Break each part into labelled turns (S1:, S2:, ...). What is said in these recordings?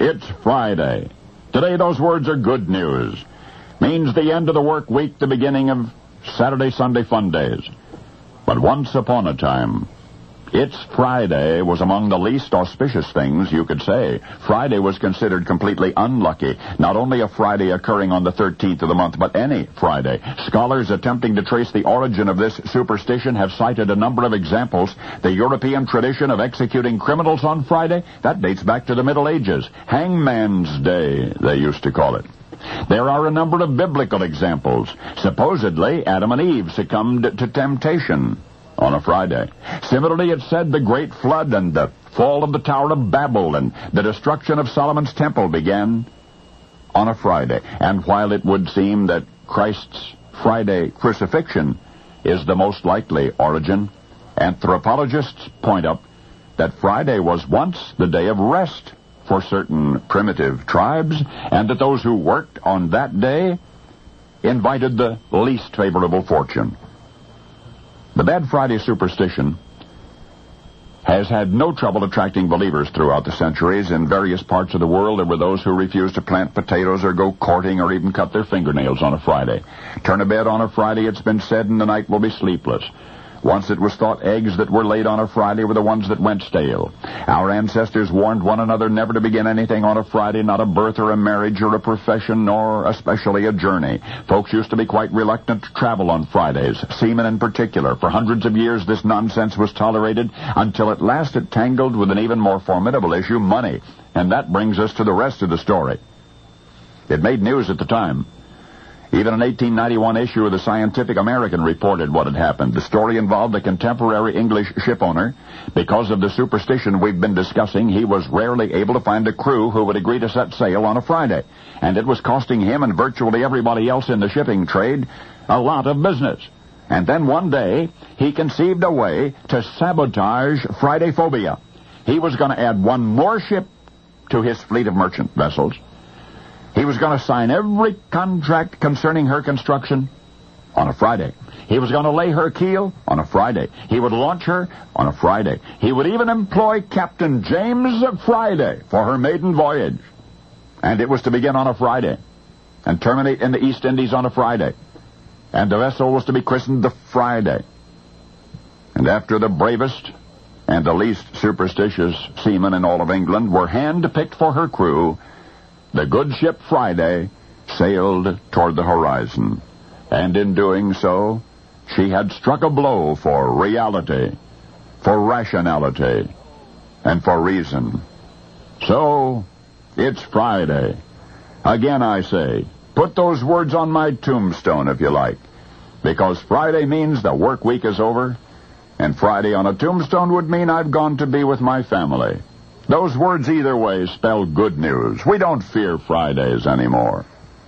S1: It's Friday. Today, those words are good news. Means the end of the work week, the beginning of Saturday, Sunday fun days. But once upon a time, It's Friday was among the least auspicious things you could say. Friday was considered completely unlucky. Not only a Friday occurring on the 13th of the month, but any Friday. Scholars attempting to trace the origin of this superstition have cited a number of examples. The European tradition of executing criminals on Friday, that dates back to the Middle Ages. Hangman's Day, they used to call it. There are a number of biblical examples. Supposedly, Adam and Eve succumbed to temptation on a Friday. Similarly, it's said the Great Flood and the fall of the Tower of Babel and the destruction of Solomon's Temple began on a Friday. And while it would seem that Christ's Friday crucifixion is the most likely origin, anthropologists point out that Friday was once the day of rest for certain primitive tribes, and that those who worked on that day invited the least favorable fortune. The Bad Friday superstition has had no trouble attracting believers throughout the centuries. In various parts of the world, there were those who refused to plant potatoes or go courting or even cut their fingernails on a Friday. Turn a bed on a Friday, it's been said, and the night will be sleepless. Once it was thought eggs that were laid on a Friday were the ones that went stale. Our ancestors warned one another never to begin anything on a Friday, not a birth or a marriage or a profession, nor especially a journey. Folks used to be quite reluctant to travel on Fridays, seamen in particular. For hundreds of years, this nonsense was tolerated until at last it tangled with an even more formidable issue, money. And that brings us to the rest of the story. It made news at the time. Even an 1891 issue of the Scientific American reported what had happened. The story involved a contemporary English ship owner. Because of the superstition we've been discussing, he was rarely able to find a crew who would agree to set sail on a Friday. And it was costing him and virtually everybody else in the shipping trade a lot of business. And then one day, he conceived a way to sabotage Friday phobia. He was going to add one more ship to his fleet of merchant vessels. He was going to sign every contract concerning her construction on a Friday. He was going to lay her keel on a Friday. He would launch her on a Friday. He would even employ Captain James Friday for her maiden voyage. And it was to begin on a Friday and terminate in the East Indies on a Friday. And the vessel was to be christened the Friday. And after the bravest and the least superstitious seamen in all of England were hand-picked for her crew, the good ship Friday sailed toward the horizon, and in doing so, she had struck a blow for reality, for rationality, and for reason. So, it's Friday. Again, I say, put those words on my tombstone if you like, because Friday means the work week is over, and Friday on a tombstone would mean I've gone to be with my family. Those words either way spell good news. We don't fear Fridays anymore.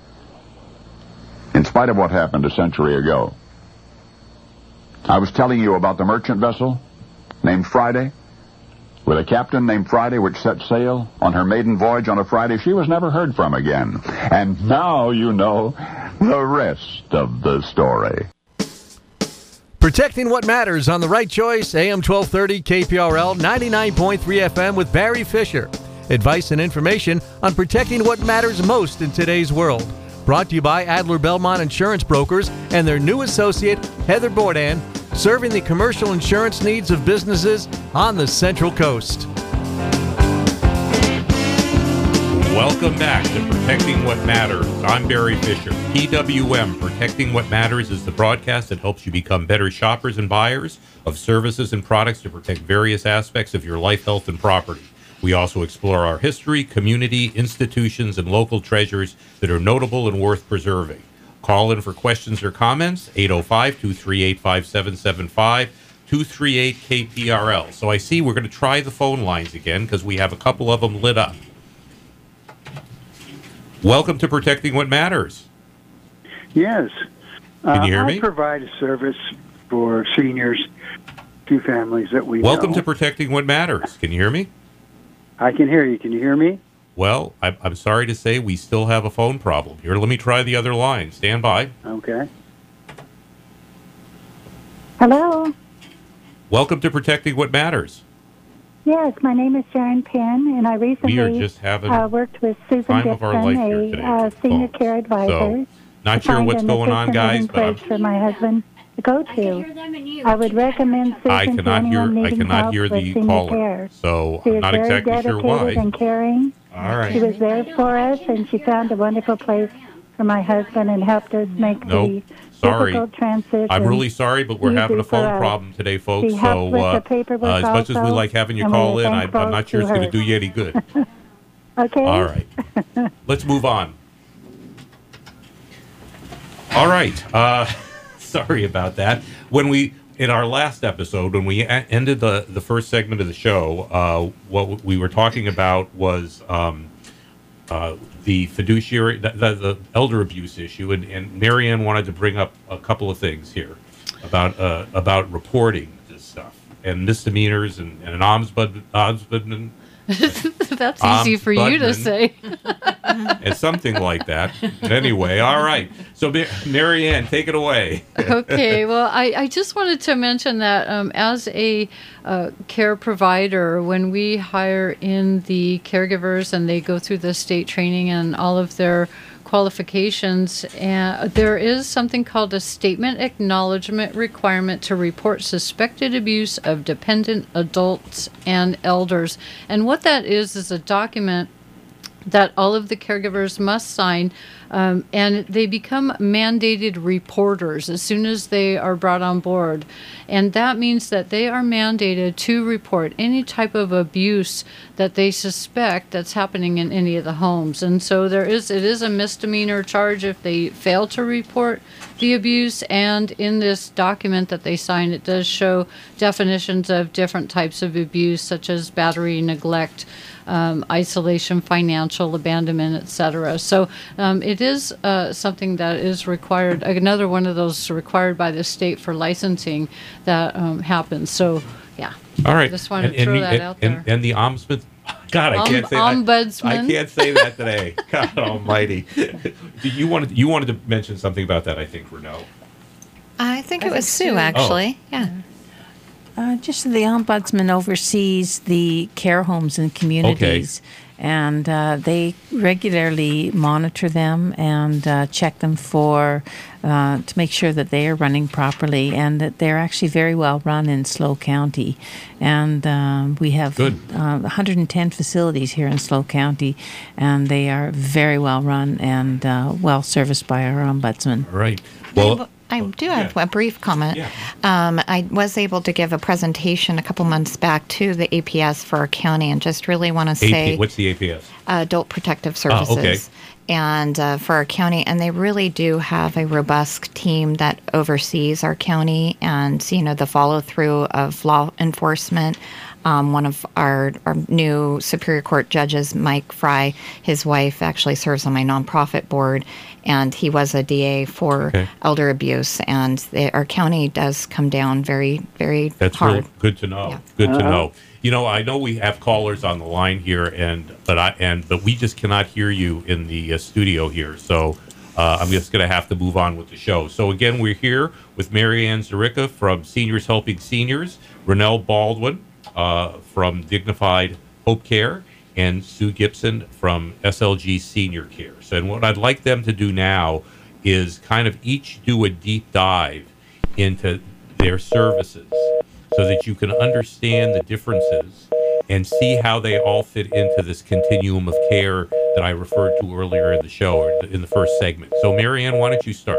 S1: In spite of what happened a century ago, I was telling you about the merchant vessel named Friday, with a captain named Friday which set sail on her maiden voyage on a Friday. She was never heard from again. And now you know the rest of the story.
S2: Protecting what matters on The Right Choice, AM 1230, KPRL, 99.3 FM with Barry Fisher. Advice and information on protecting what matters most in today's world. Brought to you by Adler Belmont Insurance Brokers and their new associate, Heather Bourdain, serving the commercial insurance needs of businesses on the Central Coast.
S3: Welcome back to Protecting What Matters. I'm Barry Fisher. PWM, Protecting What Matters, is the broadcast that helps you become better shoppers and buyers of services and products to protect various aspects of your life, health, and property. We also explore our history, community, institutions, and local treasures that are notable and worth preserving. Call in for questions or comments, 805-238-5775, 238-KPRL. So I see we're going to try the phone lines again because we have a couple of them lit up. Welcome to Protecting What Matters.
S4: Yes.
S3: Can you hear me?
S4: I provide a service for seniors, two families that we
S3: Welcome
S4: know.
S3: to Protecting What Matters. Can you hear me?
S4: I can hear you. Can you hear me?
S3: Well, I'm sorry to say we still have a phone problem. Here, let me try the other line. Stand by.
S4: Okay.
S5: Hello.
S3: Welcome to Protecting What Matters.
S5: Yes, my name is Sharon Penn, and I recently
S3: We are just having
S5: worked with Susan
S3: time of our life here
S5: Dixon,
S3: today
S5: a
S3: with the
S5: senior
S3: phones.
S5: care advisor.
S3: So, not
S5: to
S3: sure
S5: find
S3: what's
S5: an
S3: going on,
S5: assisted
S3: guys,
S5: living
S3: but I'm-
S5: place for my husband to go to. I would recommend Susan
S3: I
S5: to
S3: cannot hear.
S5: anyone
S3: I
S5: needing
S3: cannot
S5: help
S3: hear
S5: with
S3: the
S5: senior
S3: caller,
S5: care.
S3: so
S5: She
S3: I'm
S5: is
S3: not
S5: very
S3: exactly sure
S5: dedicated
S3: why.
S5: and caring.
S3: All
S5: She
S3: right.
S5: was there for us, and she found a wonderful place for my husband and helped us make
S3: Nope.
S5: the
S3: Sorry.
S5: difficult transition.
S3: I'm really sorry, but we're
S5: easy
S3: having a
S5: for
S3: phone
S5: us.
S3: problem today, folks.
S5: She helped
S3: So,
S5: with the paperwork
S3: as much as we
S5: also,
S3: like having you
S5: and we
S3: call
S5: are
S3: in, I'm
S5: thankful
S3: not sure
S5: to
S3: it's going to
S5: her.
S3: do you any good.
S5: Okay.
S3: All right. Let's move on. All right. Sorry about that. In our last episode, when we ended the first segment of the show, what we were talking about was the fiduciary, the elder abuse issue, and Marianne wanted to bring up a couple of things here about reporting this stuff and misdemeanors and an ombudsman.
S6: That's easy for you to say.
S3: And something like that. Anyway, all right. So, Marianne, take it away.
S6: Okay, well, I just wanted to mention that as a care provider, when we hire in the caregivers and they go through the state training and all of their qualifications, there is something called a statement acknowledgement requirement to report suspected abuse of dependent adults and elders. And what that is a document that all of the caregivers must sign, and they become mandated reporters as soon as they are brought on board. And that means that they are mandated to report any type of abuse that they suspect that's happening in any of the homes. And so it is a misdemeanor charge if they fail to report the abuse. And in this document that they sign, it does show definitions of different types of abuse, such as battery, neglect, isolation, financial abandonment, etc. So it is something that is required, another one of those required by the state for licensing that happens. So, yeah.
S3: All right.
S6: Just wanted to throw that out there.
S3: And the ombudsman. God, I can't say
S6: ombudsman.
S3: that. I can't say that today. God Almighty. You wanted to mention something about that, I think, Renaud.
S7: I think it was Sue, actually.
S3: Oh.
S7: Yeah.
S8: Just the ombudsman oversees the care homes and communities, and they regularly monitor them and check them to make sure that they are running properly and that they're actually very well run in SLO County. And we have 110 facilities here in SLO County, and they are very well run and well serviced by our ombudsman.
S3: All right. Well,
S7: I do have a brief comment.
S3: Yeah.
S7: I was able to give a presentation a couple months back to the APS for our county, and just really want to say...
S3: What's the APS?
S7: Adult Protective Services.
S3: Okay.
S7: And for our county, and they really do have a robust team that oversees our county and, the follow-through of law enforcement. One of our new Superior Court judges, Mike Fry, his wife actually serves on my nonprofit board, and he was a DA for elder abuse. And our county does come down very, very
S3: That's
S7: hard.
S3: Very good to know.
S7: Yeah.
S3: Good to know. I know we have callers on the line here, but we just cannot hear you in the studio here. So I'm just going to have to move on with the show. So again, we're here with Marianne Zarica from Seniors Helping Seniors, Renaud Baldwin from Dignified Hope Care, and Sue Gibson from SLG Senior Care. So, and what I'd like them to do now is kind of each do a deep dive into their services so that you can understand the differences and see how they all fit into this continuum of care that I referred to earlier in the show, or in the first segment. So, Marianne, why don't you start?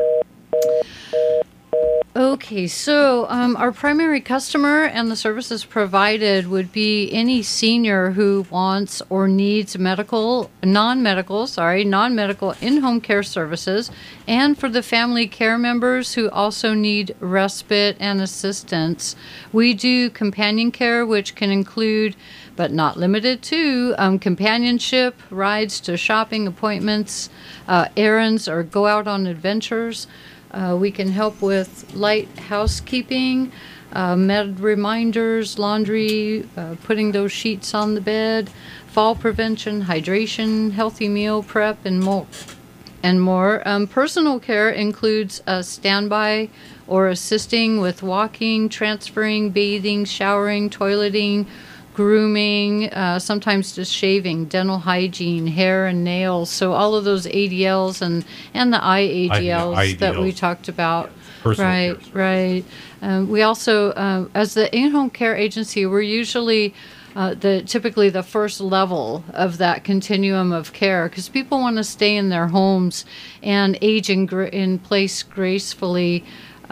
S6: Okay, so our primary customer and the services provided would be any senior who wants or needs non-medical in-home care services, and for the family care members who also need respite and assistance. We do companion care, which can include, but not limited to, companionship, rides to shopping, appointments, errands, or go out on adventures. We can help with light housekeeping, med reminders, laundry, putting those sheets on the bed, fall prevention, hydration, healthy meal prep, and more. Personal care includes standby or assisting with walking, transferring, bathing, showering, toileting, grooming, sometimes just shaving, dental hygiene, hair and nails. So all of those ADLs and the IADLs that we talked about.
S3: Personal care.
S6: Right. We also, as the in-home care agency, we're usually typically the first level of that continuum of care, because people want to stay in their homes and age in place gracefully.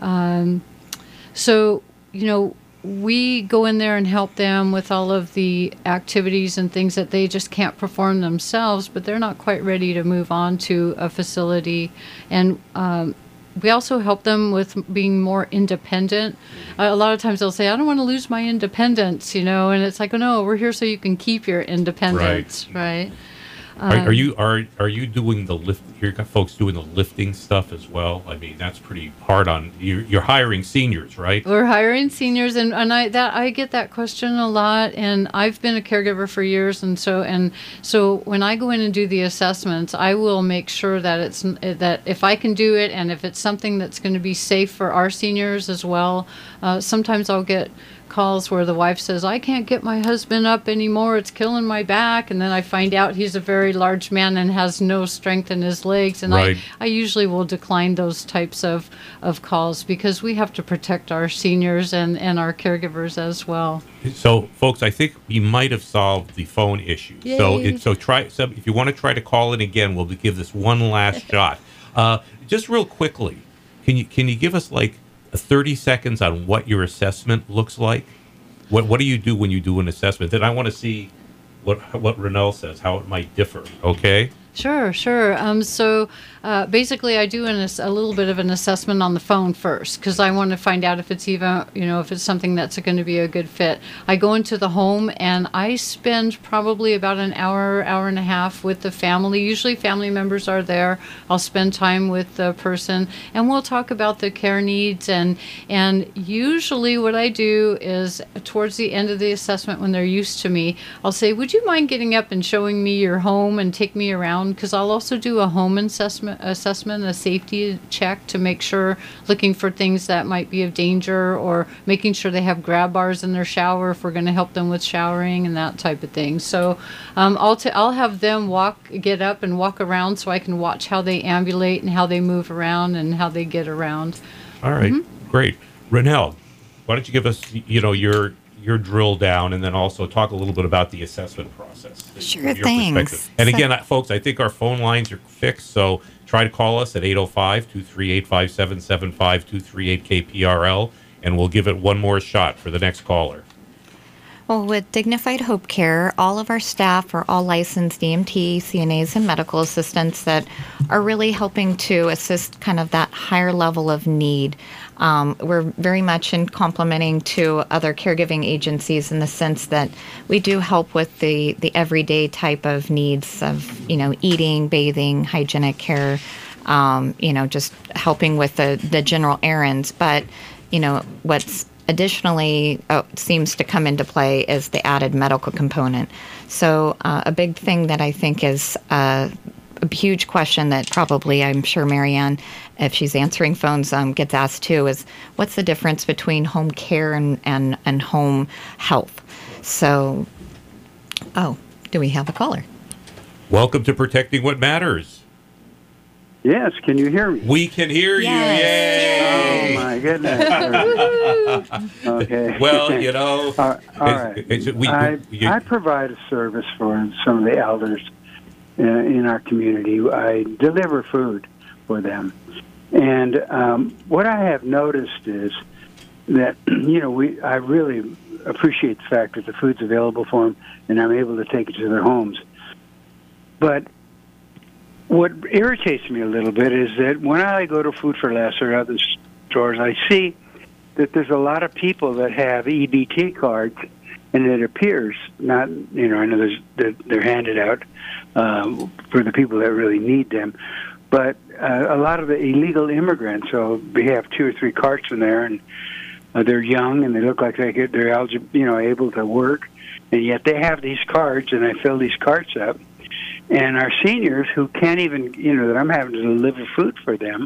S6: So, we go in there and help them with all of the activities and things that they just can't perform themselves, but they're not quite ready to move on to a facility. And we also help them with being more independent. A lot of times they'll say, I don't want to lose my independence, and it's like, oh no, we're here so you can keep your independence, right?
S3: Are you doing the lift? You got folks doing the lifting stuff as well. I mean, that's pretty hard on. You're hiring seniors, right?
S6: We're hiring seniors, and I get that question a lot. And I've been a caregiver for years, and so when I go in and do the assessments, I will make sure that that if I can do it, and if it's something that's going to be safe for our seniors as well. Sometimes I'll get calls where the wife says, I can't get my husband up anymore, it's killing my back, and then I find out he's a very large man and has no strength in his legs, and
S3: right.
S6: I usually will decline those types of calls, because we have to protect our seniors and our caregivers as well.
S3: So folks, I think we might have solved the phone issue.
S6: Yay.
S3: So if you want to try to call in again, we'll give this one last shot. Just real quickly, can you give us like 30 seconds on what your assessment looks like? What do you do when you do an assessment? Then I want to see what Renelle says, how it might differ. Okay.
S6: Sure. So basically, I do a little bit of an assessment on the phone first, because I want to find out if it's even, if it's something that's going to be a good fit. I go into the home and I spend probably about an hour and a half with the family. Usually family members are there. I'll spend time with the person and we'll talk about the care needs. And usually what I do is towards the end of the assessment, when they're used to me, I'll say, would you mind getting up and showing me your home and take me around? Because I'll also do a home assessment, a safety check to make sure, looking for things that might be of danger, or making sure they have grab bars in their shower if we're going to help them with showering and that type of thing. So I'll have them get up and walk around, so I can watch how they ambulate and how they move around and how they get around.
S3: All right, Great. Renelle, why don't you give us your drill down, and then also talk a little bit about the assessment process.
S7: Sure, thanks.
S3: And again, folks, I think our phone lines are fixed, so try to call us at 805-238-5775, 238-KPRL, and we'll give it one more shot for the next caller.
S7: Well, with Dignified Hope Care, all of our staff are all licensed EMT, CNAs, and medical assistants that are really helping to assist kind of that higher level of need. We're very much in complementing to other caregiving agencies in the sense that we do help with the everyday type of needs of, eating, bathing, hygienic care, just helping with the general errands. But, what's additionally seems to come into play is the added medical component. So a big thing that I think is a huge question that probably, I'm sure Marianne, if she's answering phones, gets asked too, is what's the difference between home care and home health? So, do we have a caller?
S3: Welcome to Protecting What Matters.
S4: Yes, can you hear me?
S3: We can hear you. Yay!
S4: Oh, my goodness. Okay.
S3: Well,
S4: all right. I provide a service for some of the elders in our community. I deliver food for them. And what I have noticed is that, I really appreciate the fact that the food's available for them and I'm able to take it to their homes. But what irritates me a little bit is that when I go to Food for Less or other stores, I see that there's a lot of people that have EBT cards, and it appears not, I know they're handed out for the people that really need them, but a lot of the illegal immigrants, so we have 2 or 3 carts in there, and they're young and they look like they're eligible, able to work, and yet they have these cards, and I fill these carts up. And our seniors who can't even, that I'm having to deliver food for them,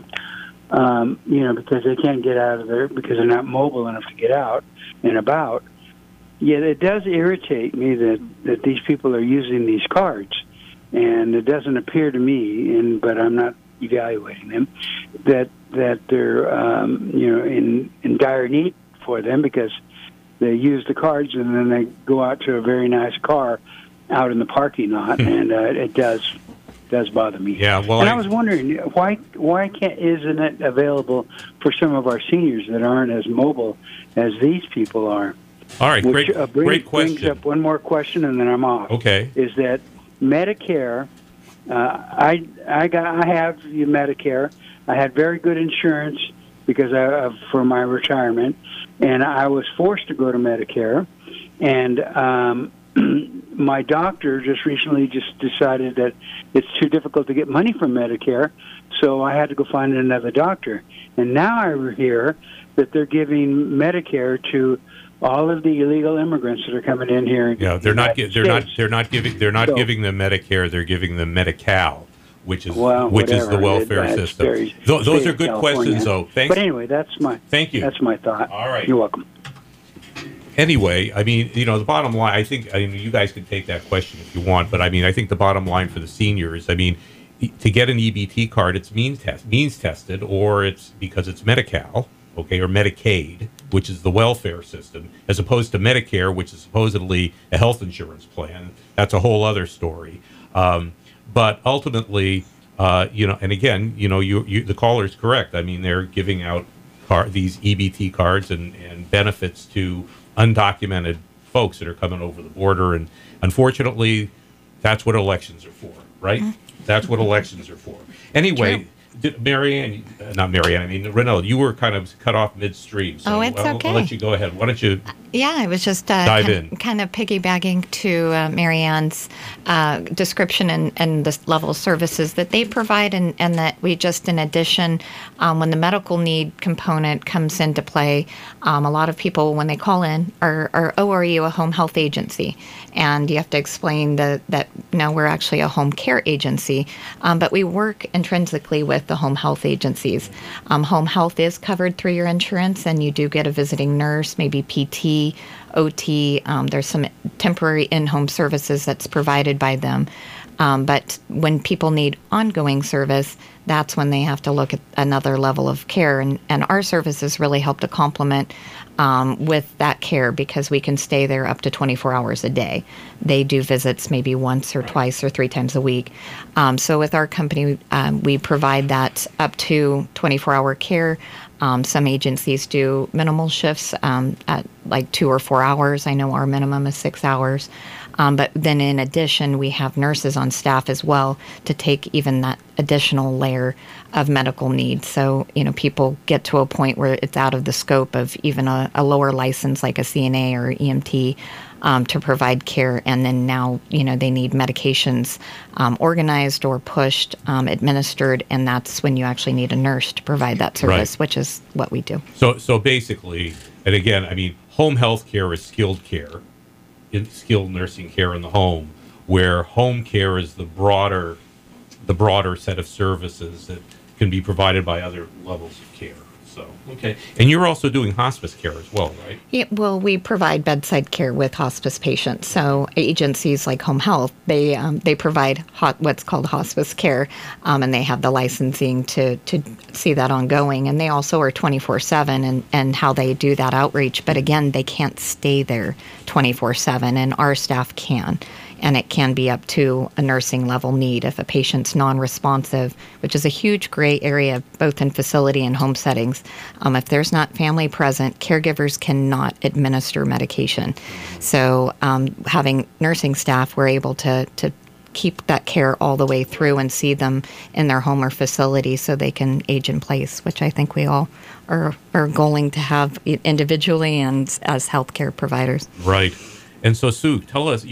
S4: because they can't get out of there because they're not mobile enough to get out and about. Yet it does irritate me that these people are using these cards, and it doesn't appear to me, but I'm not evaluating them, that they're in dire need for them, because they use the cards and then they go out to a very nice car out in the parking lot, and it does bother me.
S3: Yeah, well,
S4: and I was wondering why isn't it available for some of our seniors that aren't as mobile as these people are?
S3: All right, great question.
S4: Brings up one more question, and then I'm off.
S3: Okay.
S4: Is that Medicare? I have Medicare. I had very good insurance because for my retirement, and I was forced to go to Medicare, and my doctor just recently decided that it's too difficult to get money from Medicare, so I had to go find another doctor. And now I hear that they're giving Medicare to all of the illegal immigrants that are coming in here.
S3: Yeah, they're not giving them Medicare. They're giving them Medi-Cal, which is the welfare system. Those are good questions, though. Thanks.
S4: But anyway, thank you. That's my thought.
S3: All right,
S4: you're welcome.
S3: Anyway, I mean, the bottom line, you guys can take that question if you want, but I think the bottom line for the seniors, to get an EBT card, it's means tested, or it's because it's Medi-Cal, okay, or Medicaid, which is the welfare system, as opposed to Medicare, which is supposedly a health insurance plan. That's a whole other story. But ultimately, and again, the caller's correct. They're giving out these EBT cards and benefits to undocumented folks that are coming over the border, and unfortunately, that's what elections are for, right? Mm-hmm. That's what elections are for. Anyway, Renelle, you were kind of cut off midstream, so
S7: it's okay.
S3: I'll let you go ahead. Why don't you?
S7: Yeah, I was just
S3: dive in.
S7: Kind of piggybacking to Marianne's description and the level of services that they provide, and that we just, in addition, when the medical need component comes into play, a lot of people, when they call in, are you a home health agency? And you have to explain that no, we're actually a home care agency, but we work intrinsically with the home health agencies. Home health is covered through your insurance, and you do get a visiting nurse, maybe PT, OT. There's some temporary in-home services that's provided by them. But when people need ongoing service, that's when they have to look at another level of care. And our services really help to complement with that care, because we can stay there up to 24 hours a day. They do visits maybe once or twice or 3 times a week. So with our company, we provide that up to 24-hour care. Some agencies do minimal shifts at like 2 or 4 hours. I know our minimum is 6 hours. But then in addition, we have nurses on staff as well to take even that additional layer of medical needs. So, people get to a point where it's out of the scope of even a lower license like a CNA or EMT to provide care. And then now, they need medications organized or pushed, administered, and that's when you actually need a nurse to provide that service, which is what we do.
S3: So basically, and again, home health care is skilled care. Skilled nursing care in the home, where home care is the broader set of services that can be provided by other levels of care. So, okay. And you're also doing hospice care as well, right?
S7: Yeah, well, we provide bedside care with hospice patients. So agencies like Home Health, they provide what's called hospice care, and they have the licensing to see that ongoing. And they also are 24/7 and how they do that outreach. But again, they can't stay there 24/7, and our staff can. And it can be up to a nursing level need if a patient's non-responsive, which is a huge gray area both in facility and home settings. If there's not family present, caregivers cannot administer medication. So having nursing staff, we're able to keep that care all the way through and see them in their home or facility so they can age in place, which I think we all are going to have individually and as healthcare providers.
S3: Right. And so, Sue, tell us,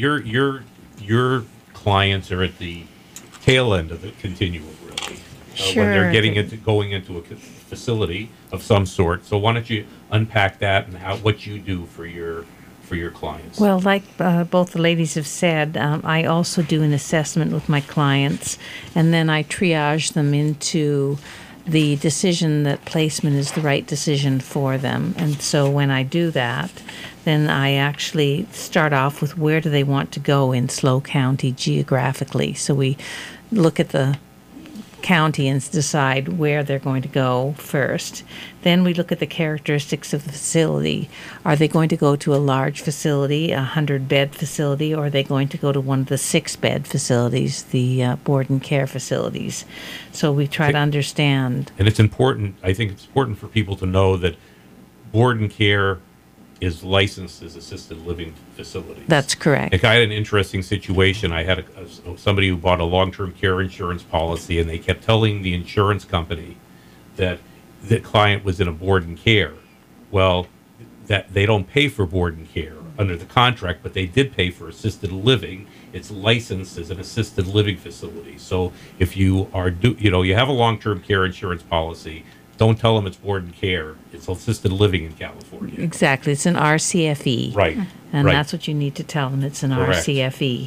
S3: your clients are at the tail end of the continuum, really,
S8: sure.
S3: When they're going into a facility of some sort. So why don't you unpack that and what you do for your clients?
S8: Well, like both the ladies have said, I also do an assessment with my clients, and then I triage them into the decision that placement is the right decision for them. And so when I do that, then I actually start off with where do they want to go in SLO County geographically. So we look at the county and decide where they're going to go first. Then we look at the characteristics of the facility. Are they going to go to a large facility, a 100-bed facility, or are they going to go to one of the 6-bed facilities, the board and care facilities? So we try to understand.
S3: And it's important, I think it's important for people to know that board and care is licensed as assisted living facilities.
S8: That's correct.
S3: Like, I had an interesting situation. I had somebody who bought a long-term care insurance policy, and they kept telling the insurance company that the client was in a board and care. Well, that they don't pay for board and care under the contract, but they did pay for assisted living. It's licensed as an assisted living facility. So if you are, you have a long-term care insurance policy, don't tell them it's board and care. It's assisted living in California.
S8: Exactly. It's an RCFE.
S3: Right.
S8: And
S3: right.
S8: That's what you need to tell them. It's an
S3: Correct.
S8: RCFE.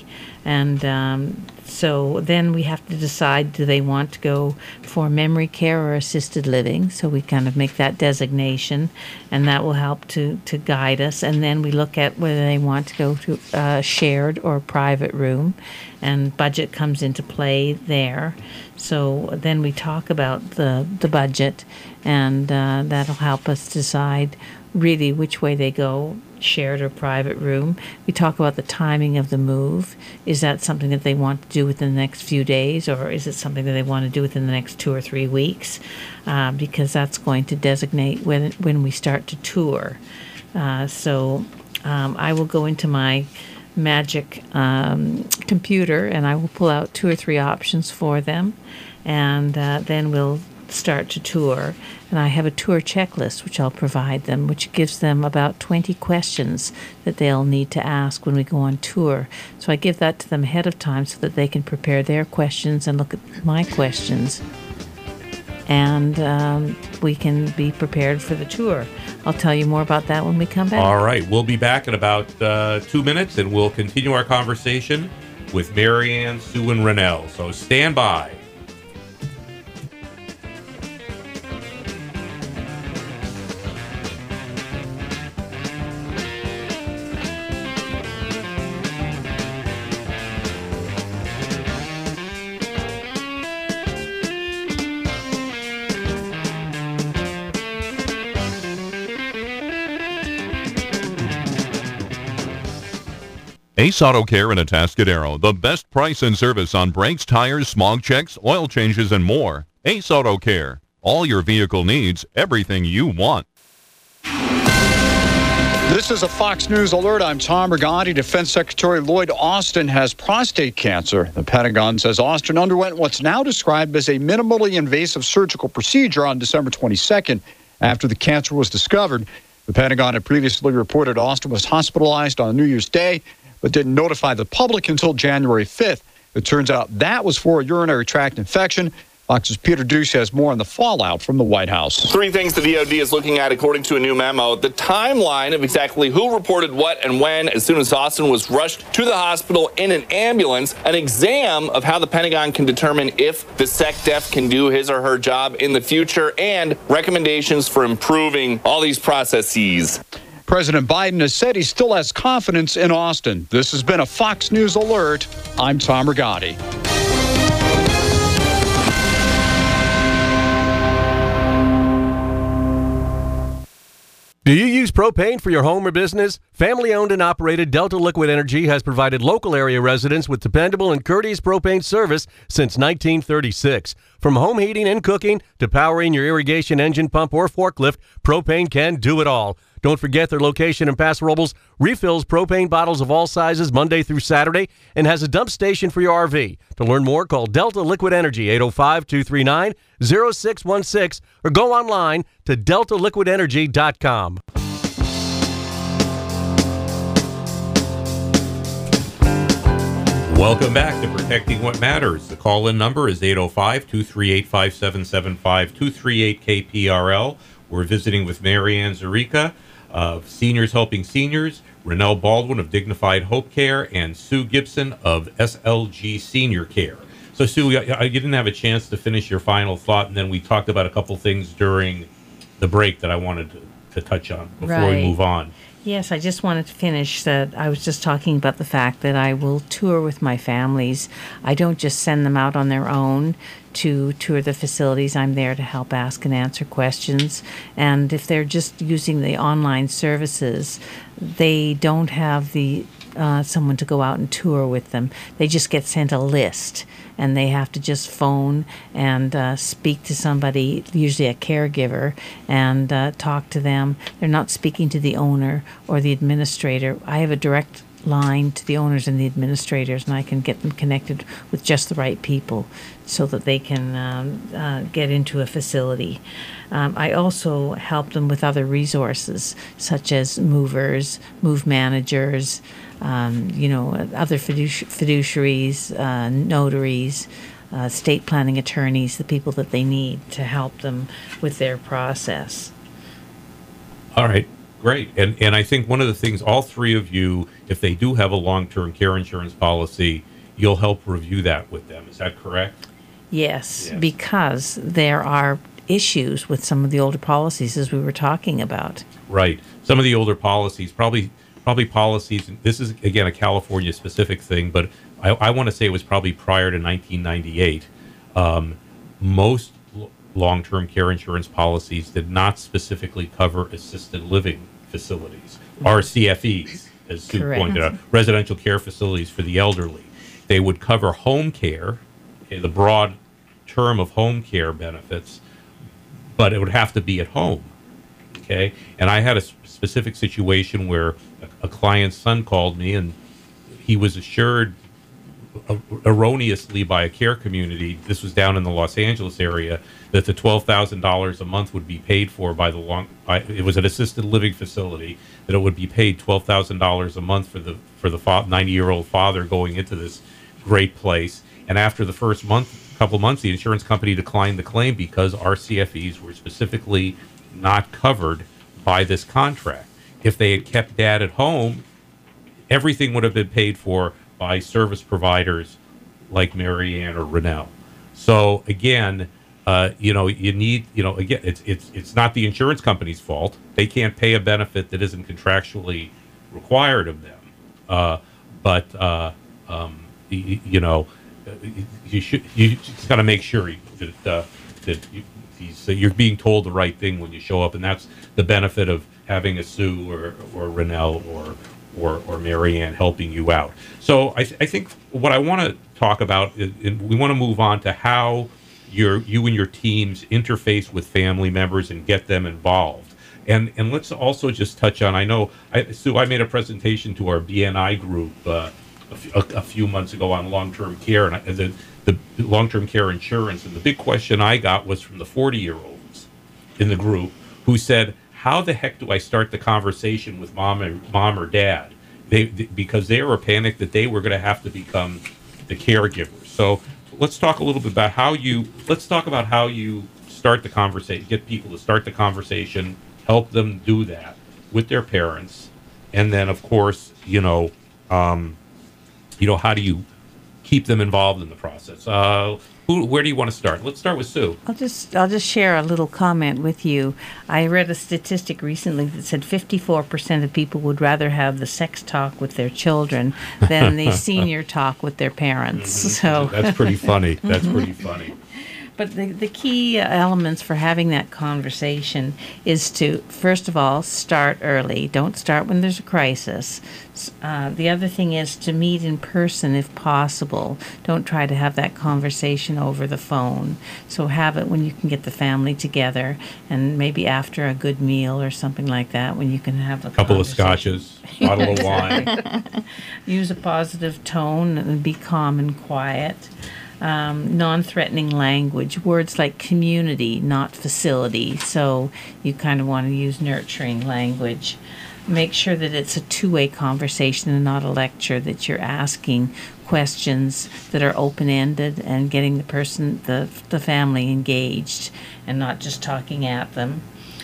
S8: And so then we have to decide, do they want to go for memory care or assisted living? So we kind of make that designation, and that will help to guide us. And then we look at whether they want to go to a shared or private room, and budget comes into play there. So then we talk about the budget, and that'll help us decide really which way they go, shared or private room. We talk about the timing of the move. Is that something that they want to do within the next few days, or is it something that they want to do within the next 2 or 3 weeks? Because that's going to designate when we start to tour. So I will go into my magic computer, and I will pull out 2 or 3 options for them, and then we'll start to tour. And I have a tour checklist which I'll provide them, which gives them about 20 questions that they'll need to ask when we go on tour. So I give that to them ahead of time so that they can prepare their questions and look at my questions, and we can be prepared for the tour. I'll tell you more about that when we come back.
S3: All right. We'll be back in about 2 minutes, and we'll continue our conversation with Marianne, Sue, and Rennell. So stand by.
S9: Ace Auto Care in Atascadero, the best price and service on brakes, tires, smog checks, oil changes, and more. Ace Auto Care, all your vehicle needs, everything you want.
S10: This is a Fox News alert. I'm Tom Rigotti. Defense Secretary Lloyd Austin has prostate cancer. The Pentagon says Austin underwent what's now described as a minimally invasive surgical procedure on December 22nd after the cancer was discovered. The Pentagon had previously reported Austin was hospitalized on New Year's Day, but didn't notify the public until January 5th. It turns out that was for a urinary tract infection. Fox's Peter Deuce has more on the fallout from the White House.
S11: 3 things the DOD is looking at, according to a new memo. The timeline of exactly who reported what and when as soon as Austin was rushed to the hospital in an ambulance. An exam of how the Pentagon can determine if the SecDef can do his or her job in the future, and recommendations for improving all these processes.
S10: President Biden has said he still has confidence in Austin. This has been a Fox News alert. I'm Tom Rigotti.
S2: Do you use propane for your home or business? Family-owned and operated Delta Liquid Energy has provided local area residents with dependable and courteous propane service since 1936. From home heating and cooking to powering your irrigation engine, pump, or forklift, propane can do it all. Don't forget their location in Paso Robles refills propane bottles of all sizes Monday through Saturday and has a dump station for your RV. To learn more, call Delta Liquid Energy, 805-239-0616, or go online to deltaliquidenergy.com.
S3: Welcome back to Protecting What Matters. The call-in number is 805-238-5775, 238-KPRL. We're visiting with Marianne Zarica of Seniors Helping Seniors, Rennell Baldwin of Dignified Hope Care, and Sue Gibson of SLG Senior Care. So, Sue, you didn't have a chance to finish your final thought, and then we talked about a couple things during the break that I wanted to touch on before we move on.
S8: Yes, I just wanted to finish that. I was just talking about the fact that I will tour with my families. I don't just send them out on their own to tour the facilities. I'm there to help ask and answer questions. And if they're just using the online services, they don't have the someone to go out and tour with them. They just get sent a list, and they have to just phone and speak to somebody, usually a caregiver, and talk to them. They're not speaking to the owner or the administrator. I have a direct line to the owners and the administrators, and I can get them connected with just the right people so that they can get into a facility. I also help them with other resources, such as movers, move managers, other fiduciaries, notaries, estate planning attorneys, the people that they need to help them with their process.
S3: All right, great. And I think one of the things, all three of you, if they do have a long-term care insurance policy, you'll help review that with them. Is that correct?
S8: Yes, because there are issues with some of the older policies, as we were talking about.
S3: Right. Some of the older policies, probably policies, this is, again, a California-specific thing, but I want to say it was probably prior to 1998. Most long-term care insurance policies did not specifically cover assisted living facilities, RCFEs, as Sue pointed out, residential care facilities for the elderly. They would cover home care, the broad term of home care benefits, but it would have to be at home. Okay, and I had a specific situation where a client's son called me, and he was assured erroneously by a care community, this was down in the Los Angeles area, that the $12,000 a month would be paid for by it was an assisted living facility, that it would be paid $12,000 a month for the 90-year-old father going into this great place. And after the first couple months, the insurance company declined the claim because RCFEs were specifically not covered by this contract. If they had kept Dad at home, everything would have been paid for by service providers like Mary Ann or Rennell. So again, you need, again, it's not the insurance company's fault. They can't pay a benefit that isn't contractually required of them. You just got to make sure that you're being told the right thing when you show up, and that's the benefit of having a Sue or Rennell or Mary Ann helping you out. So I think what I want to talk about is we want to move on to how you and your teams interface with family members and get them involved. And let's also just touch on, Sue, I made a presentation to our BNI group a few months ago on long-term care and the long-term care insurance. And the big question I got was from the 40-year-olds in the group who said, how the heck do I start the conversation with mom or dad? Because they were panicked that they were going to have to become the caregivers. So let's talk a little bit about how you start the conversation, get people to start the conversation, help them do that with their parents. And then, of course, how do you keep them involved in the process? Where do you want to start? Let's start with Sue.
S8: I'll just share a little comment with you. I read a statistic recently that said 54% of people would rather have the sex talk with their children than the senior talk with their parents. So
S3: that's pretty funny. That's pretty funny.
S8: But the key elements for having that conversation is to, first of all, start early. Don't start when there's a crisis. The other thing is to meet in person if possible. Don't try to have that conversation over the phone. So have it when you can get the family together, and maybe after a good meal or something like that, when you can have a
S3: couple of scotches, bottle of wine.
S8: Use a positive tone and be calm and quiet. Non-threatening language, words like community, not facility. So you kind of want to use nurturing language. Make sure that it's a two-way conversation and not a lecture, that you're asking questions that are open-ended and getting the person, the family engaged and not just talking at them.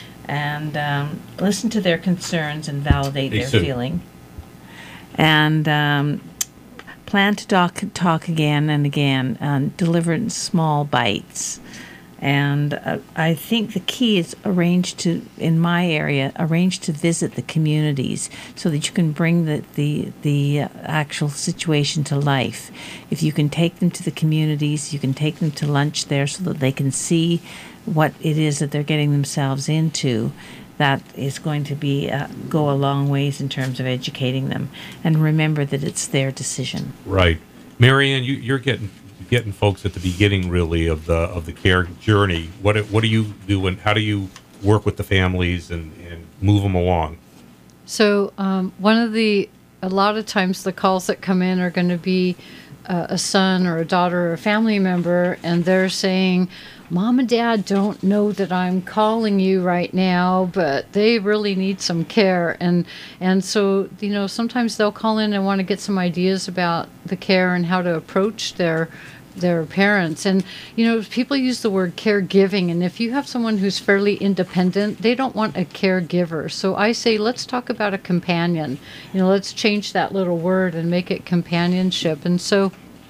S8: And listen to their concerns and validate their feeling. And plan to talk again and again, deliver it in small bites. And I think the key is in my area, arrange to visit the communities so that you can bring the actual situation to life. If you can take them to the communities, you can take them to lunch there so that they can see what it is that they're getting themselves into. That is going to go a long ways in terms of educating them. And remember that it's their decision.
S3: Right. Marianne, you're getting folks at the beginning, really, of the care journey. What do you do, and how do you work with the families and move them along?
S6: So a lot of times the calls that come in are going to be a son or a daughter or a family member, and they're saying, Mom and Dad don't know that I'm calling you right now, but they really need some care. And so, sometimes they'll call in and want to get some ideas about the care and how to approach their parents. And people use the word caregiving, and if you have someone who's fairly independent, they don't want a caregiver. So I say, let's talk about a companion. Let's change that little word and make it companionship. And so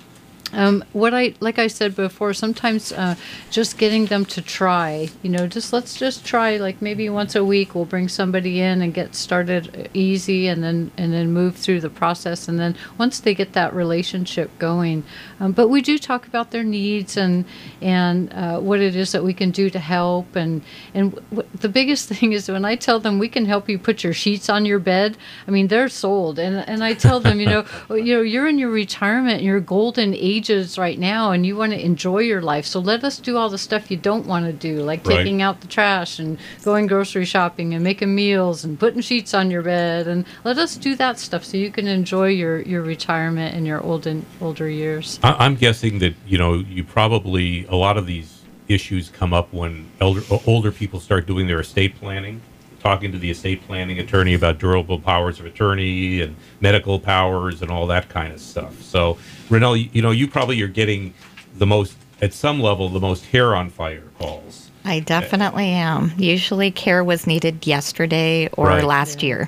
S6: like I said before, sometimes just getting them to try, let's just try, like maybe once a week we'll bring somebody in and get started easy, and then move through the process, and then once they get that relationship going. But we do talk about their needs and what it is that we can do to help. And the biggest thing is when I tell them we can help you put your sheets on your bed, I mean, they're sold. And I tell them, you're in your retirement, your golden ages right now, and you want to enjoy your life. So let us do all the stuff you don't want to do, like taking out the trash and going grocery shopping and making meals and putting sheets on your bed. And let us do that stuff so you can enjoy your retirement and your older years.
S3: I'm guessing that, you probably, a lot of these issues come up when older people start doing their estate planning, talking to the estate planning attorney about durable powers of attorney and medical powers and all that kind of stuff. So, Renelle, you probably are getting at some level, the most hair on fire calls.
S7: I definitely am. Usually care was needed yesterday or last year.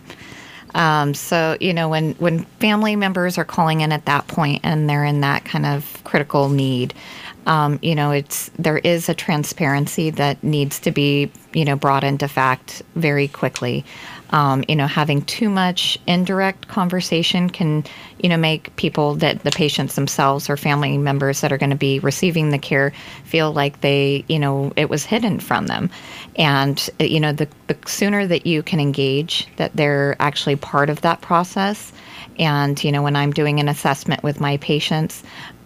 S7: So, when family members are calling in at that point and they're in that kind of critical need, there is a transparency that needs to be, brought into fact very quickly. Having too much indirect conversation can, make people, that the patients themselves or family members that are going to be receiving the care, feel like it was hidden from them. And, the sooner that you can engage that they're actually part of that process. And, when I'm doing an assessment with my patients,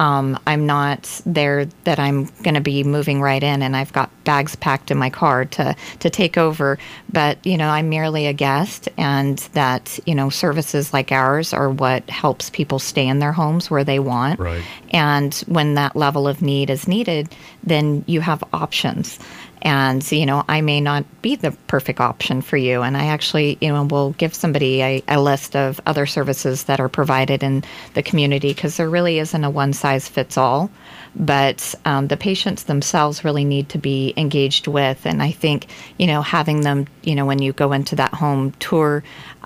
S7: I'm not there that I'm going to be moving right in and I've got bags packed in my car to take over. But, I'm merely a guest, and that, services like ours are what helps people stay in their homes where they want.
S3: Right.
S7: And when that level of need is needed, then you have options. And, I may not be the perfect option for you. And I actually, will give somebody a list of other services that are provided in the community, because there really isn't a one-size-fits-all. But the patients themselves really need to be engaged with. And I think, having them, when you go into that home, tour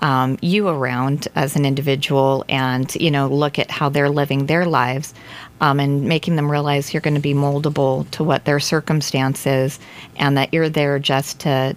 S7: you around as an individual and, look at how they're living their lives, and making them realize you're going to be moldable to what their circumstance is, and that you're there just to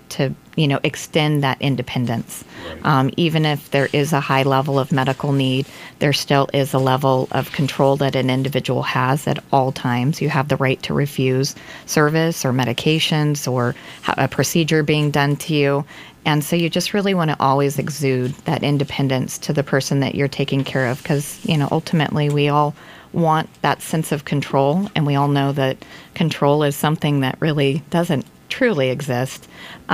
S7: extend that independence. Right. Even if there is a high level of medical need, there still is a level of control that an individual has at all times. You have the right to refuse service or medications or a procedure being done to you. And so you just really want to always exude that independence to the person that you're taking care of, because, ultimately we all want that sense of control, and we all know that control is something that really doesn't truly exist.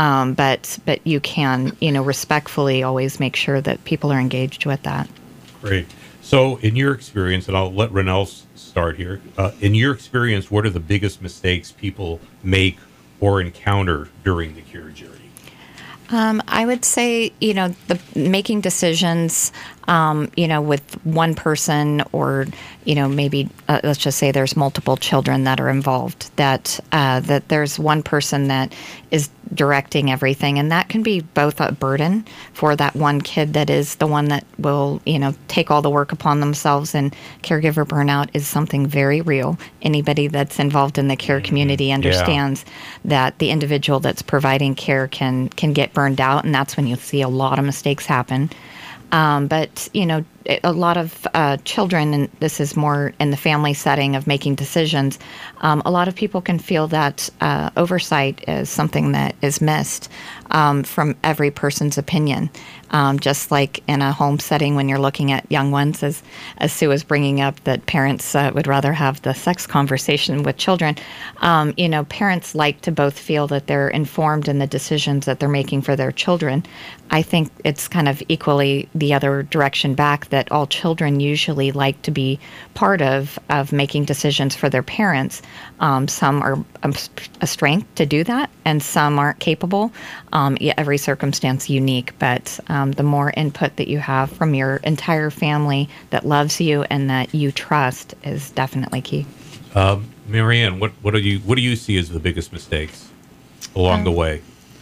S7: But you can, respectfully always make sure that people are engaged with that.
S3: Great. So in your experience, and I'll let Renelle start here, in your experience, what are the biggest mistakes people make or encounter during the care journey?
S7: I would say, making decisions with one person or, maybe let's just say there's multiple children that are involved, that there's one person that is directing everything. And that can be both a burden for that one kid that is the one that will, take all the work upon themselves. And caregiver burnout is something very real. Anybody that's involved in the care community understands that the individual that's providing care can get burned out. And that's when you see a lot of mistakes happen. But, a lot of children, and this is more in the family setting of making decisions, a lot of people can feel that oversight is something that is missed from every person's opinion. Just like in a home setting when you're looking at young ones, as Sue was bringing up, that parents would rather have the sex conversation with children. Parents like to both feel that they're informed in the decisions that they're making for their children. I think it's kind of equally the other direction back, that all children usually like to be part of making decisions for their parents. Some are a strength to do that, and some aren't capable. Every circumstance unique, but the more input that you have from your entire family that loves you and that you trust is definitely key.
S3: Marianne, what do you see as the biggest mistakes along the way?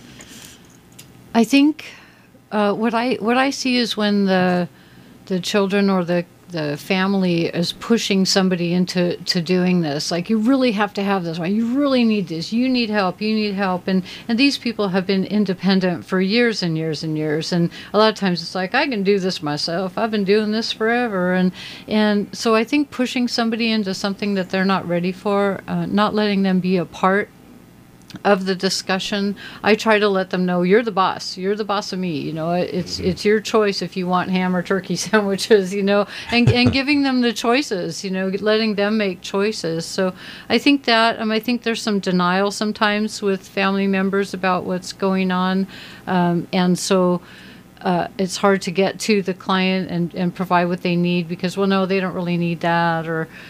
S6: I think what I see is when the children or the family is pushing somebody into doing this. Like, you really have to have this one. You really need this. You need help. And these people have been independent for years and years and years. And a lot of times it's like, I can do this myself. I've been doing this forever. And so I think pushing somebody into something that they're not ready for, not letting them be a part of the discussion. I try to let them know, you're the boss. You're the boss of me. It's your choice if you want ham or turkey sandwiches, and giving them the choices, letting them make choices. So I think that, I think there's some denial sometimes with family members about what's going on. And so it's hard to get to the client and provide what they need because, well, no, they don't really need that.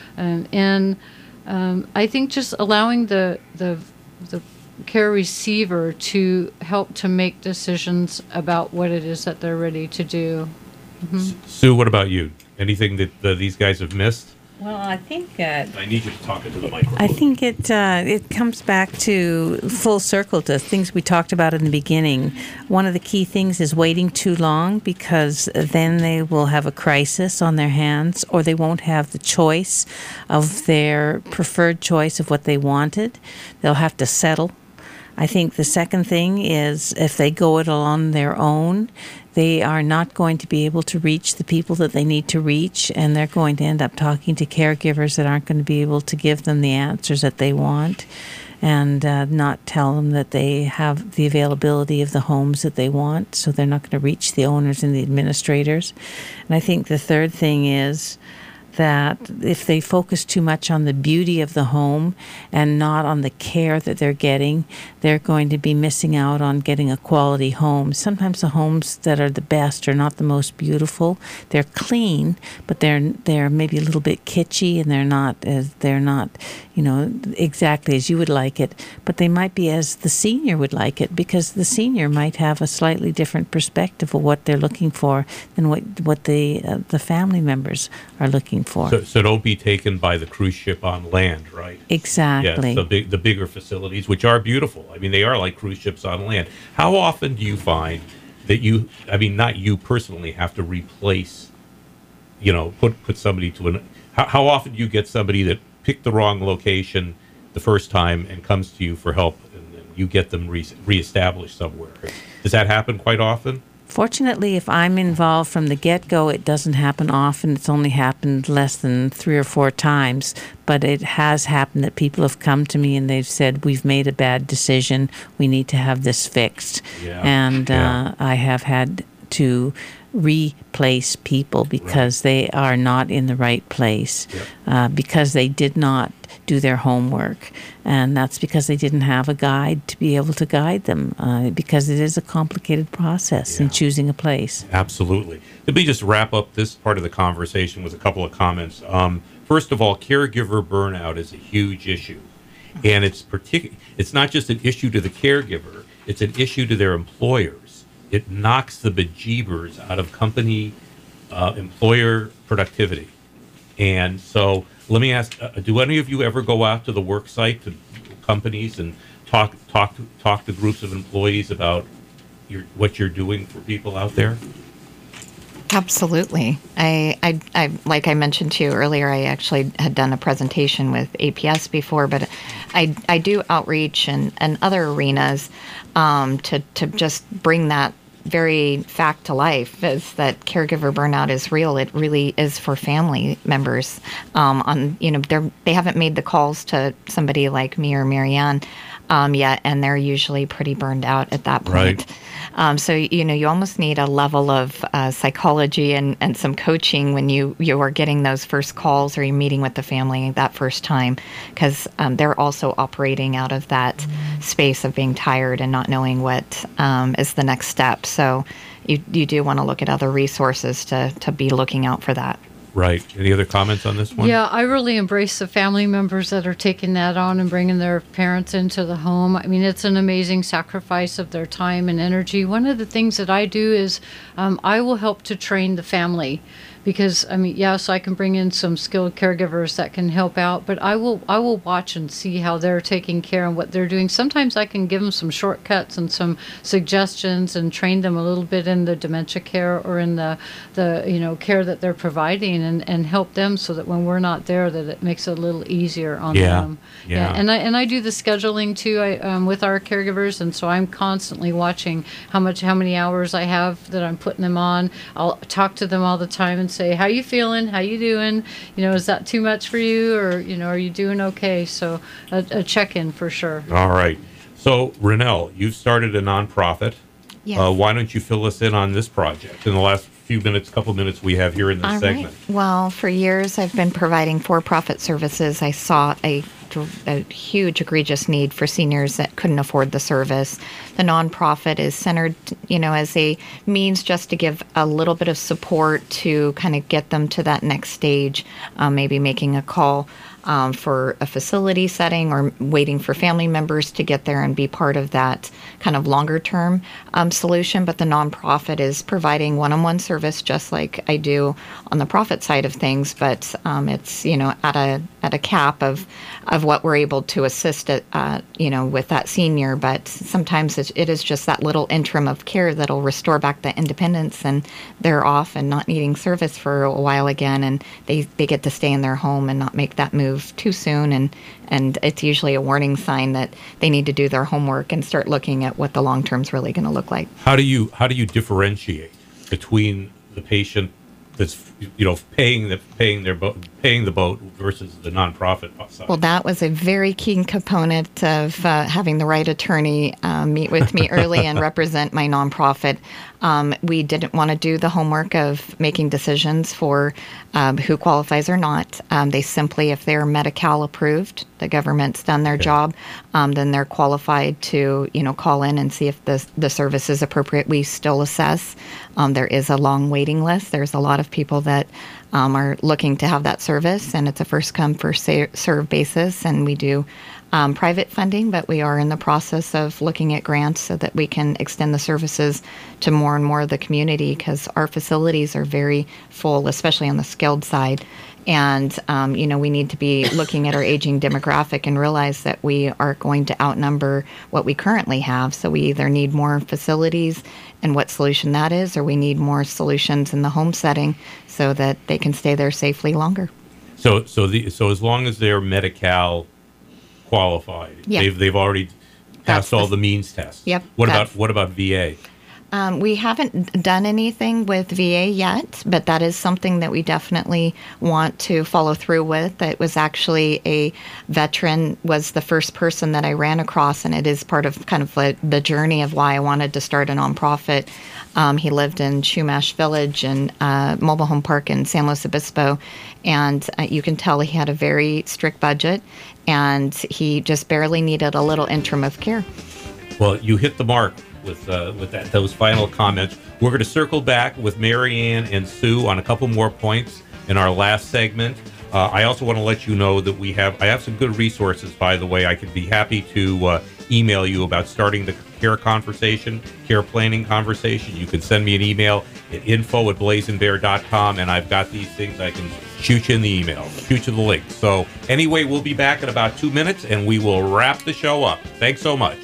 S6: I think just allowing the care receiver to help to make decisions about what it is that they're ready to do. Mm-hmm.
S3: Sue, what about you? Anything that these guys have missed?
S8: Well, I think
S3: I need you to talk into the microphone.
S8: I think it comes back to full circle to things we talked about in the beginning. One of the key things is waiting too long, because then they will have a crisis on their hands, or they won't have the choice of their preferred choice of what they wanted. They'll have to settle. I think the second thing is, if they go it on their own, they are not going to be able to reach the people that they need to reach, and they're going to end up talking to caregivers that aren't going to be able to give them the answers that they want, and not tell them that they have the availability of the homes that they want, so they're not going to reach the owners and the administrators. And I think the third thing is that if they focus too much on the beauty of the home and not on the care that they're getting, they're going to be missing out on getting a quality home. Sometimes the homes that are the best are not the most beautiful. They're clean, but they're maybe a little bit kitschy, and they're not exactly as you would like it, but they might be as the senior would like it, because the senior might have a slightly different perspective of what they're looking for than what the family members are looking for.
S3: So don't be taken by the cruise ship on land, right?
S8: Exactly.
S3: Yes, the bigger facilities, which are beautiful. I mean, they are like cruise ships on land. How often do you find that not you personally, have to replace, put somebody to how often do you get somebody that picked the wrong location the first time and comes to you for help, and then you get them reestablished somewhere? Does that happen quite often?
S8: Fortunately, if I'm involved from the get-go, it doesn't happen often. It's only happened less than 3 or 4 times. But it has happened that people have come to me and they've said, we've made a bad decision. We need to have this fixed. Yeah. And I have had to replace people because they are not in the right place, because they did not do their homework, and that's because they didn't have a guide to be able to guide them, because it is a complicated process in choosing a place.
S3: Absolutely. Let me just wrap up this part of the conversation with a couple of comments. First of all, caregiver burnout is a huge issue, and it's not just an issue to the caregiver, it's an issue to their employers. It knocks the bejeebers out of company employer productivity. And so let me ask, do any of you ever go out to the work site, to companies, and talk to groups of employees about what you're doing for people out there?
S7: Absolutely. I like I mentioned to you earlier, I actually had done a presentation with APS before, but I do outreach and other arenas to just bring that very fact to life, is that caregiver burnout is real. It really is for family members. They haven't made the calls to somebody like me or Marianne yet, and they're usually pretty burned out at that point. Right. So you almost need a level of psychology and some coaching when you are getting those first calls or you're meeting with the family that first time, because they're also operating out of that space of being tired and not knowing what is the next step. So you do want to look at other resources to be looking out for that.
S3: Right. Any other comments on this one?
S6: Yeah, I really embrace the family members that are taking that on and bringing their parents into the home. I mean, it's an amazing sacrifice of their time and energy. One of the things that I do is I will help to train the family. Because, I mean, yes, I can bring in some skilled caregivers that can help out, but I will watch and see how they're taking care and what they're doing. Sometimes I can give them some shortcuts and some suggestions and train them a little bit in the dementia care or in the care that they're providing and help them so that when we're not there, that it makes it a little easier on them. Yeah. And I do the scheduling too with our caregivers, and so I'm constantly watching how many hours I have that I'm putting them on. I'll talk to them all the time and say, how you feeling? How you doing? Is that too much for you? Or, are you doing okay? So a check-in for sure.
S3: All right. So, Renelle, you've started a nonprofit.
S7: Yes.
S3: Why don't you fill us in on this project in the last couple minutes we have here in this segment?
S7: Right. Well, for years I've been providing for-profit services. I saw a huge, egregious need for seniors that couldn't afford the service. The nonprofit is centered, as a means just to give a little bit of support to kind of get them to that next stage, maybe making a call for a facility setting or waiting for family members to get there and be part of that kind of longer term solution. But the nonprofit is providing one-on-one service just like I do on the profit side of things, but it's at a cap of what we're able to assist with that senior. But sometimes it is just that little interim of care that'll restore back the independence, and they're off and not needing service for a while again, and they get to stay in their home and not make that move too soon, and it's usually a warning sign that they need to do their homework and start looking at what the long term is really going to look like.
S3: How do you differentiate between the patient that's paying the boat versus the nonprofit side?
S7: Well, that was a very key component of having the right attorney meet with me early and represent my nonprofit. We didn't want to do the homework of making decisions for who qualifies or not. They simply, if they're Medi-Cal approved, the government's done their job, then they're qualified to call in and see if the service is appropriate. We still assess. There is a long waiting list. There's a lot of people that are looking to have that service, and it's a first come, first serve basis, and we do private funding, but we are in the process of looking at grants so that we can extend the services to more and more of the community, because our facilities are very full, especially on the skilled side. And, we need to be looking at our aging demographic and realize that we are going to outnumber what we currently have. So we either need more facilities and what solution that is, or we need more solutions in the home setting so that they can stay there safely longer.
S3: So as long as they're Medi-Cal qualified, they've already passed all the means tests.
S7: Yep.
S3: What about VA?
S7: We haven't done anything with VA yet, but that is something that we definitely want to follow through with. It was actually a veteran was the first person that I ran across, and it is part of kind of the journey of why I wanted to start a nonprofit. He lived in Chumash Village and Mobile Home Park in San Luis Obispo, and you can tell he had a very strict budget, and he just barely needed a little interim of care.
S3: Well, you hit the mark with those final comments. We're going to circle back with Marianne and Sue on a couple more points in our last segment. I also want to let you know that I have some good resources, by the way. I could be happy to email you about starting the care conversation, care planning conversation, you can send me an email at info@blazenbear.com, and I've got these things I can shoot you in the email, shoot you the link. So anyway, we'll be back in about 2 minutes, and we will wrap the show up. Thanks so much.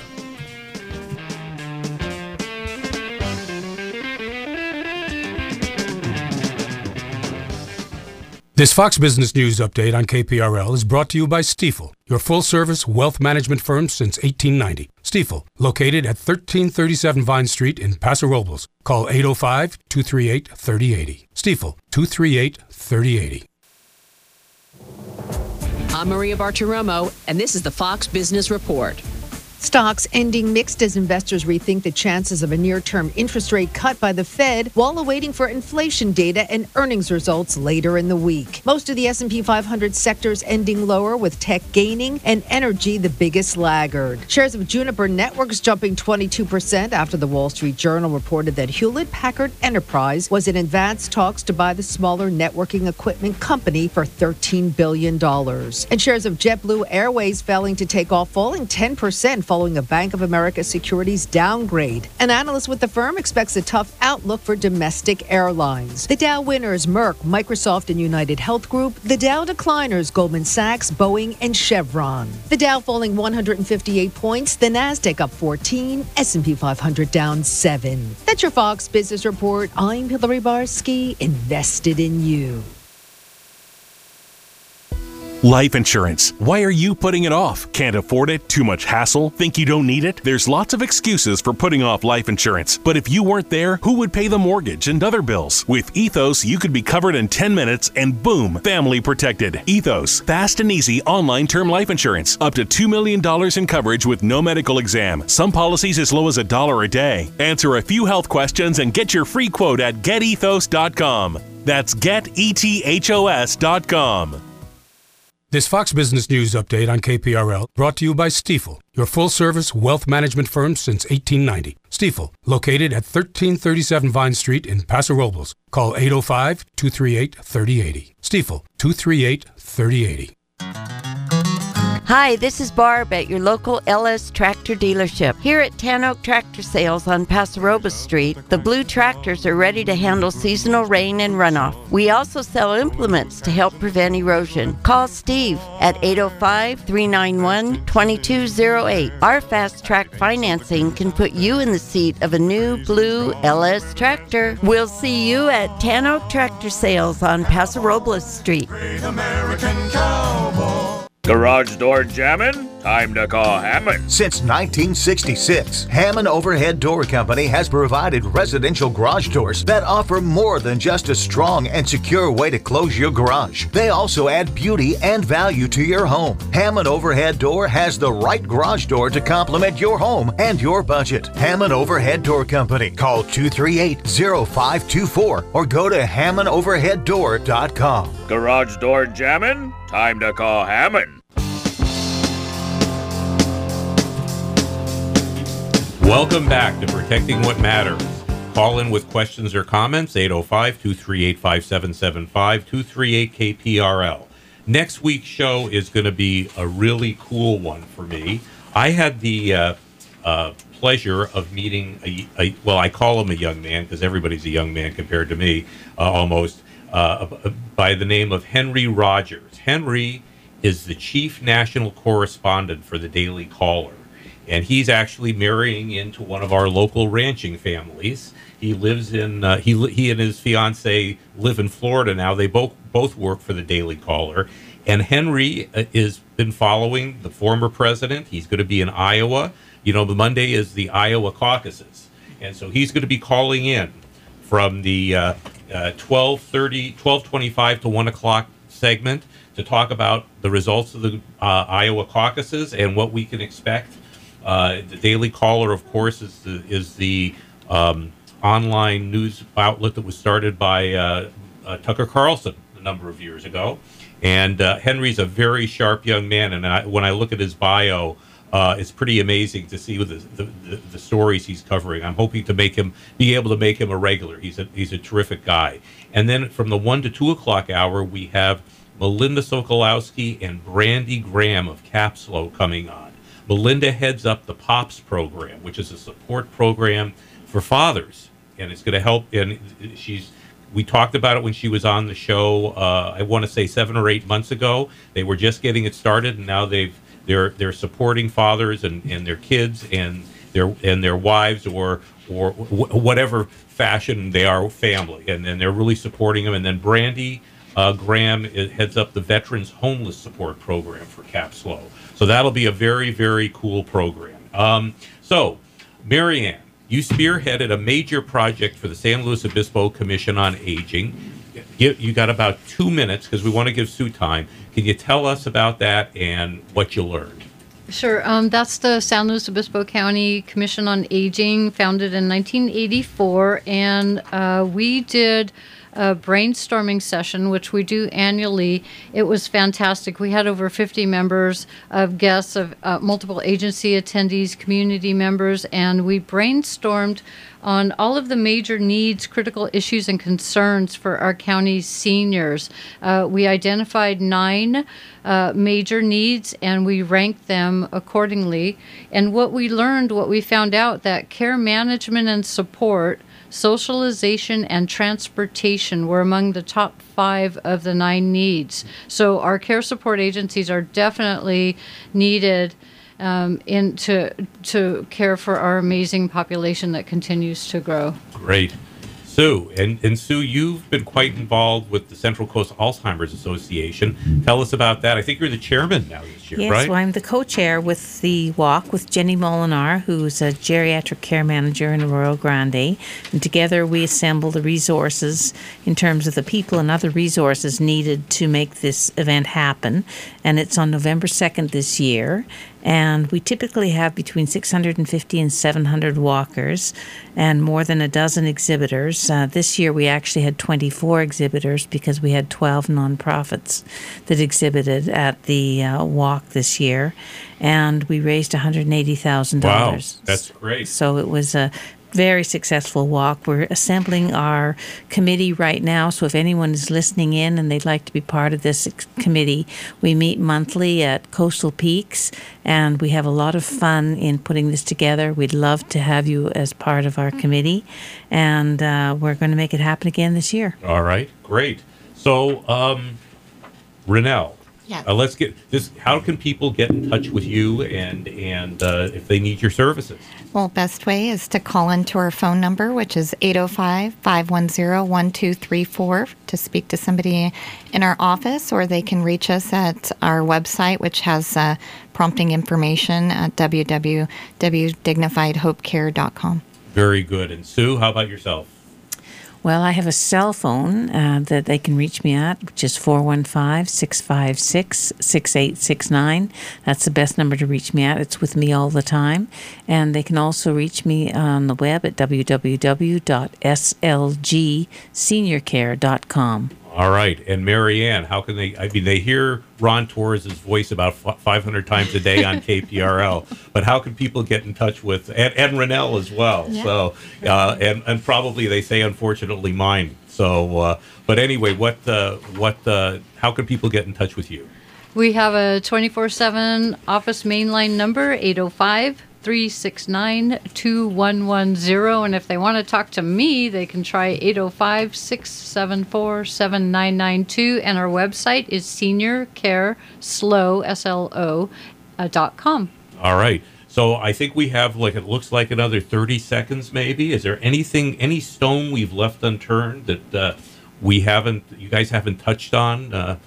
S12: This Fox Business News update on KPRL is brought to you by Stifel, your full-service wealth management firm since 1890. Stifel, located at 1337 Vine Street in Paso Robles. Call 805-238-3080. Stifel, 238-3080.
S13: I'm Maria Bartiromo, and this is the Fox Business Report.
S14: Stocks ending mixed as investors rethink the chances of a near-term interest rate cut by the Fed while awaiting for inflation data and earnings results later in the week. Most of the S&P 500 sectors ending lower, with tech gaining and energy the biggest laggard. Shares of Juniper Networks jumping 22% after the Wall Street Journal reported that Hewlett-Packard Enterprise was in advanced talks to buy the smaller networking equipment company for $13 billion. And shares of JetBlue Airways failing to take off, falling 10% following a Bank of America Securities downgrade. An analyst with the firm expects a tough outlook for domestic airlines. The Dow winners, Merck, Microsoft, and United Health Group. The Dow decliners, Goldman Sachs, Boeing, and Chevron. The Dow falling 158 points, the Nasdaq up 14, S&P 500 down 7. That's your Fox Business Report. I'm Hillary Barsky, invested in you.
S15: Life insurance. Why are you putting it off? Can't afford it? Too much hassle? Think you don't need it? There's lots of excuses for putting off life insurance. But if you weren't there, who would pay the mortgage and other bills? With Ethos, you could be covered in 10 minutes and boom, family protected. Ethos, fast and easy online term life insurance. Up to $2 million in coverage with no medical exam. Some policies as low as $1 a day. Answer a few health questions and get your free quote at getethos.com. That's getethos.com.
S12: This Fox Business News update on KPRL brought to you by Stifel, your full-service wealth management firm since 1890. Stifel, located at 1337 Vine Street in Paso Robles. Call 805-238-3080. Stifel, 238-3080.
S16: Hi, this is Barb at your local LS Tractor dealership. Here at Tan Oak Tractor Sales on Paso Robles Street, the blue tractors are ready to handle seasonal rain and runoff. We also sell implements to help prevent erosion. Call Steve at 805-391-2208. Our fast track financing can put you in the seat of a new blue LS tractor. We'll see you at Tan Oak Tractor Sales on Paso Robles Street.
S17: Great American Cowboy.
S18: Garage door jamming? Time to call Hammond.
S19: Since 1966, Hammond Overhead Door Company has provided residential garage doors that offer more than just a strong and secure way to close your garage. They also add beauty and value to your home. Hammond Overhead Door has the right garage door to complement your home and your budget. Hammond Overhead Door Company. Call 238-0524 or go to HammondOverheadDoor.com.
S18: Garage door jamming? Time to call Hammond.
S3: Welcome back to Protecting What Matters. Call in with questions or comments, 805-238-5775, 238-KPRL. Next week's show is going to be a really cool one for me. I had the pleasure of meeting, I call him a young man because everybody's a young man compared to me, almost, by the name of Henry Rogers. Henry is the chief national correspondent for the Daily Caller. And he's actually marrying into one of our local ranching families. He lives in he and his fiance live in Florida now. They both work for the Daily Caller. And Henry has been following the former president. He's going to be in Iowa. You know, the Monday is the Iowa caucuses, and so he's going to be calling in from the 12:25 to 1 o'clock segment to talk about the results of the Iowa caucuses and what we can expect. The Daily Caller, of course, is the online news outlet that was started by Tucker Carlson a number of years ago. And Henry's a very sharp young man, and when I look at his bio, it's pretty amazing to see the stories he's covering. I'm hoping to be able to make him a regular. He's a terrific guy. And then from the 1 to 2 o'clock hour, we have Melinda Sokolowski and Brandy Graham of Capslow coming on. Melinda heads up the POPS program, which is a support program for fathers, and it's going to help. And we talked about it when she was on the show. I want to say 7 or 8 months ago. They were just getting it started, and now they're supporting fathers and their kids and their wives or whatever fashion they are family, and then they're really supporting them. And then Brandy Graham heads up the Veterans Homeless Support Program for CAPSLO. So that'll be a very, very cool program. So, Marianne, you spearheaded a major project for the San Luis Obispo Commission on Aging. You got about 2 minutes because we want to give Sue time. Can you tell us about that and what you learned?
S6: Sure. That's the San Luis Obispo County Commission on Aging, founded in 1984, and we did a brainstorming session, which we do annually. It was fantastic. We had over 50 members of guests, of multiple agency attendees, community members, and we brainstormed on all of the major needs, critical issues, and concerns for our county's seniors. We identified 9 major needs, and we ranked them accordingly. And what we found out that care management and support, socialization, and transportation were among the top 5 of the 9 needs. So our care support agencies are definitely needed to care for our amazing population that continues to grow.
S3: Great. Sue, and Sue, you've been quite involved with the Central Coast Alzheimer's Association. Tell us about that. I think you're the chairman now this year,
S8: yes,
S3: right?
S8: Yes, well, I'm the co-chair with the walk with Jenny Molinar, who's a geriatric care manager in Arroyo Grande. And together we assemble the resources in terms of the people and other resources needed to make this event happen. And it's on November 2nd this year. And we typically have between 650 and 700 walkers and more than a dozen exhibitors. This year we actually had 24 exhibitors because we had 12 nonprofits that exhibited at the walk this year. And we raised $180,000.
S3: Wow, that's great.
S8: So it was a very successful walk. We're assembling our committee right now, so if anyone is listening in and they'd like to be part of this committee, we meet monthly at Coastal Peaks, and we have a lot of fun in putting this together. We'd love to have you as part of our committee, and we're going to make it happen again this year.
S3: All right, great. So, Renelle,
S7: yeah.
S3: Let's get this. How can people get in touch with you and if they need your services?
S7: Well, best way is to call into our phone number, which is 805-510-1234 to speak to somebody in our office, or they can reach us at our website, which has prompting information at www.dignifiedhopecare.com.
S3: Very good. And Sue, how about yourself?
S8: Well, I have a cell phone that they can reach me at, which is 415-656-6869. That's the best number to reach me at. It's with me all the time. And they can also reach me on the web at www.slgseniorcare.com.
S3: All right. And Marianne, how can they hear Ron Torres' voice about 500 times a day on KPRL, but how can people get in touch with, and Renelle as well. Yeah. So, and probably they say, unfortunately, mine. So, but anyway, how can people get in touch with you?
S6: We have a 24/7 office mainline number, 805-369-2110. And if they want to talk to me, they can try 805-674-7992. And our website is seniorcareslo.com.
S3: All right. So I think we have, it looks like another 30 seconds maybe. Is there any stone we've left unturned that you guys haven't touched on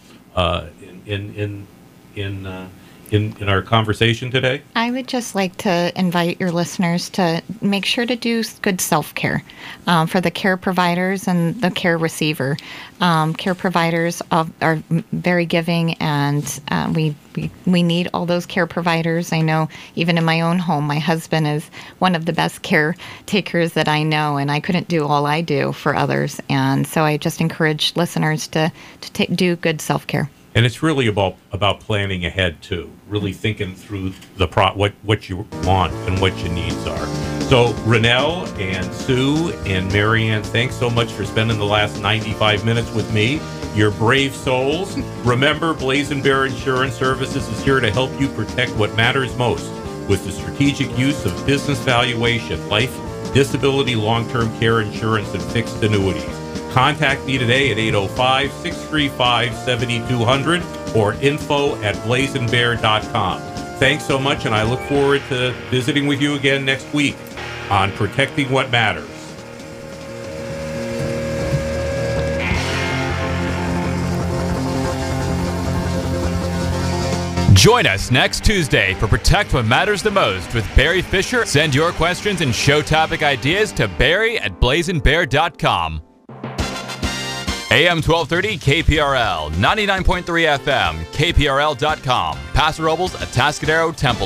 S3: in our conversation today?
S7: I would just like to invite your listeners to make sure to do good self-care for the care providers and the care receiver. Care providers are very giving, and we need all those care providers. I know even in my own home, my husband is one of the best caretakers that I know, and I couldn't do all I do for others. And so I just encourage listeners to do good self-care.
S3: And it's really about planning ahead too, really thinking through what you want and what your needs are. So Renelle and Sue and Marianne, thanks so much for spending the last 95 minutes with me. You're brave souls. Remember, Blazon Bear Insurance Services is here to help you protect what matters most, with the strategic use of business valuation, life, disability, long-term care insurance, and fixed annuities. Contact me today at 805-635-7200 or info@blazingbear.com. Thanks so much, and I look forward to visiting with you again next week on Protecting What Matters.
S20: Join us next Tuesday for Protect What Matters the Most with Barry Fisher. Send your questions and show topic ideas to barry@blazingbear.com. AM 1230 KPRL, 99.3 FM, KPRL.com, Paso Robles, Atascadero, Temple.